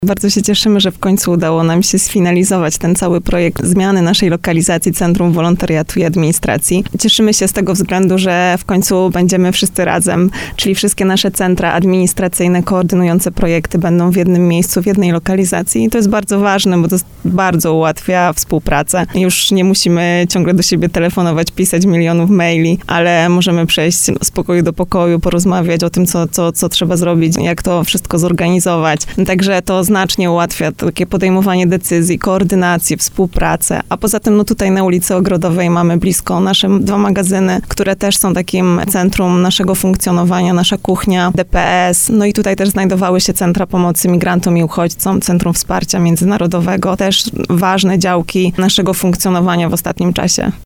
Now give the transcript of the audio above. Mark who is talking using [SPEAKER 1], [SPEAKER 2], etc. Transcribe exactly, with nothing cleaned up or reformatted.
[SPEAKER 1] Bardzo się cieszymy, że w końcu udało nam się sfinalizować ten cały projekt zmiany naszej lokalizacji Centrum Wolontariatu i Administracji. Cieszymy się z tego względu, że w końcu będziemy wszyscy razem, czyli wszystkie nasze centra administracyjne koordynujące projekty będą w jednym miejscu, w jednej lokalizacji. I to jest bardzo ważne, bo to bardzo ułatwia współpracę. Już nie musimy ciągle do siebie telefonować, pisać milionów maili, ale możemy przejść z pokoju do pokoju, porozmawiać o tym, co, co, co trzeba zrobić, jak to wszystko zorganizować. Także to znacznie ułatwia takie podejmowanie decyzji, koordynację, współpracę. A poza tym, no tutaj na ulicy Ogrodowej mamy blisko nasze dwa magazyny, które też są takim centrum naszego funkcjonowania, nasza kuchnia, D P S. No i tutaj też znajdowały się centra pomocy migrantom i uchodźcom, Centrum Wsparcia Międzynarodowego. Też ważne działki naszego funkcjonowania w ostatnim czasie.